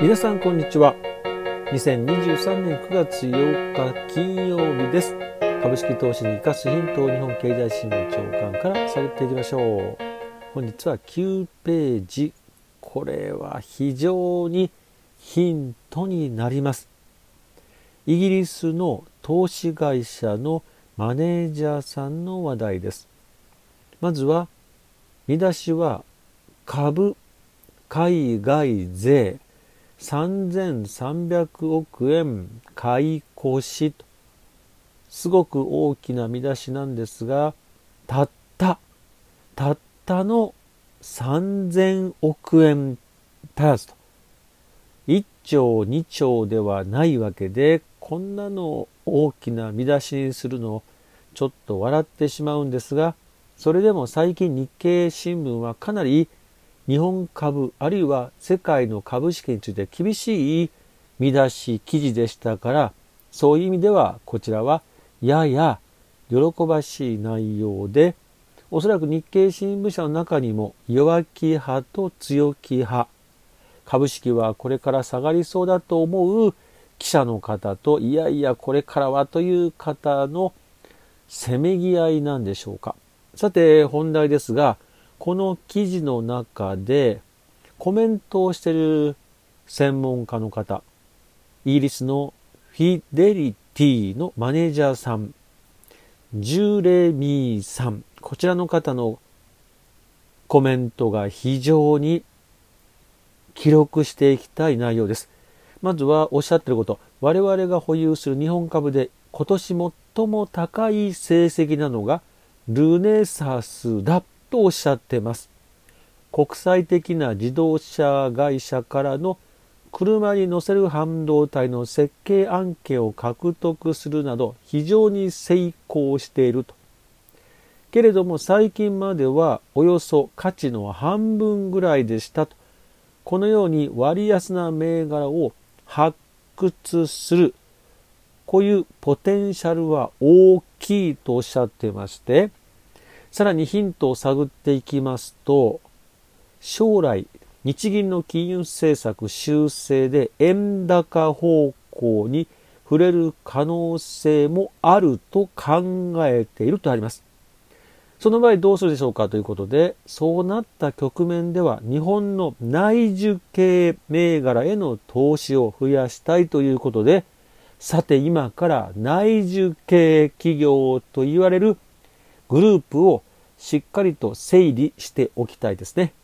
皆さんこんにちは。2023年9月8日金曜日です。株式投資に生かすヒントを日本経済新聞長官から探っていきましょう。本日は9ページ。これは非常にヒントになります。イギリスの投資会社のマネージャーさんの話題です。まずは見出しは株海外税3300億円買い越しと、すごく大きな見出しなんですが、たったの3000億円足らずと、1兆2兆ではないわけで、こんなの大きな見出しにするのちょっと笑ってしまうんですが、それでも最近日経新聞はかなり日本株あるいは世界の株式について厳しい見出し記事でしたから、そういう意味ではこちらはやや喜ばしい内容で、おそらく日経新聞社の中にも弱気派と強気派、株式はこれから下がりそうだと思う記者の方と、いやいやこれからはという方のせめぎ合いなんでしょうか。さて本題ですが、この記事の中でコメントをしている専門家の方、イギリスのフィデリティのマネージャーさん、ジュレミーさん、こちらの方のコメントが非常に記録していきたい内容です。まずはおっしゃっていること、我々が保有する日本株で今年最も高い成績なのがルネサスだとおっしゃっています。国際的な自動車会社からの車に乗せる半導体の設計案件を獲得するなど非常に成功していると。けれども最近まではおよそ価値の半分ぐらいでしたと。このように割安な銘柄を発掘する、こういうポテンシャルは大きいとおっしゃっていまして、さらにヒントを探っていきますと、将来日銀の金融政策修正で円高方向に触れる可能性もあると考えているとあります。その場合どうするでしょうかということで、そうなった局面では日本の内需系銘柄への投資を増やしたいということで、さて今から内需系企業と言われるグループをしっかりと整理しておきたいですね。